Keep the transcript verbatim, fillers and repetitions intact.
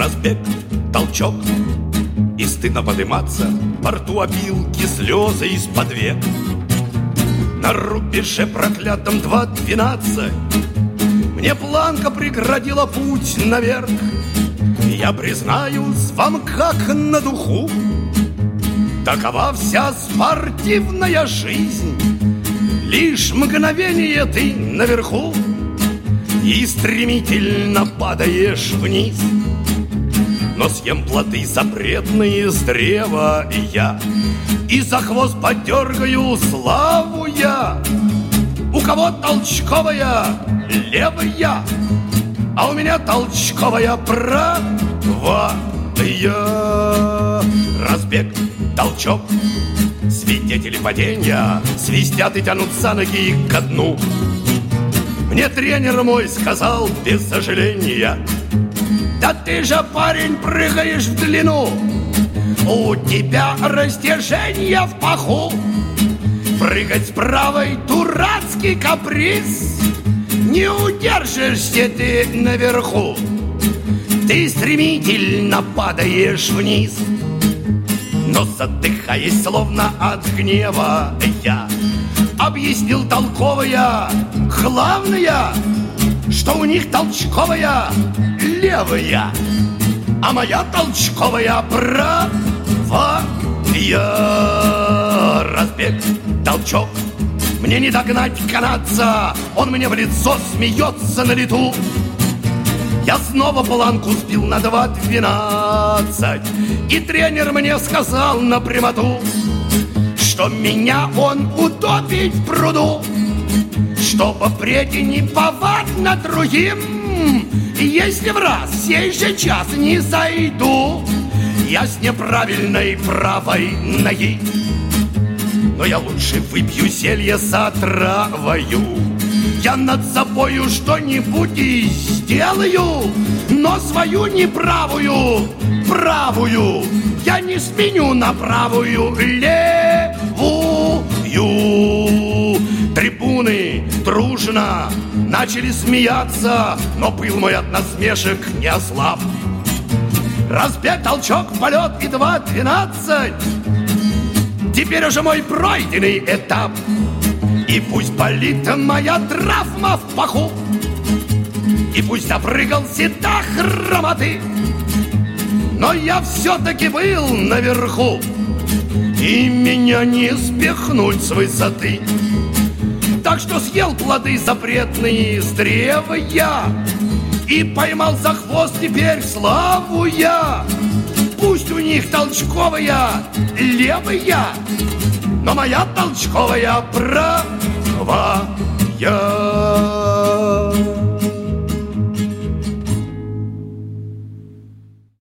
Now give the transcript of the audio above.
Разбег, толчок, и стыдно подниматься. Во рту опилки, слезы из-под век. На рубеже проклятом два двенадцать мне планка преградила путь наверх. Я признаюсь вам, как на духу, такова вся спортивная жизнь. Лишь мгновение ты наверху и стремительно падаешь вниз. Но съем плоды запретные с древа и я, и за хвост подергаю славу я. У кого толчковая левая, а у меня толчковая правая. Разбег, толчок, свидетели падения свистят и тянут за ноги ко дну. Мне тренер мой сказал без сожаления: да ты же, парень, прыгаешь в длину, у тебя растяжение в паху. Прыгать с правой — дурацкий каприз, не удержишься ты наверху, ты стремительно падаешь вниз. Но задыхаясь словно от гнева, я объяснил толковая, главное, что у них толчковая левая, а моя толчковая правая. Разбег, толчок, мне не догнать канадца, он мне в лицо смеется на лету. Я снова планку сбил на два двенадцать, и тренер мне сказал напрямоту, что меня он утопит в пруду, чтобы впредь не повадно другим. Если в раз сей же час не зайду я с неправильной правой ноги, но я лучше выпью зелье с отравою. Я над собою что-нибудь и сделаю, но свою неправую правую я не сменю на правую левую. Трибуны дружно начали смеяться, но пыл мой от насмешек не ослаб. Разбег, толчок, полет и два двенадцать теперь уже мой пройденный этап. И пусть болит моя травма в паху, и пусть допрыгался до хромоты, но я все-таки был наверху, и меня не спихнуть с высоты. Так что съел плоды запретные с древа я, и поймал за хвост теперь славу я. Пусть у них толчковая левая, но моя толчковая правая.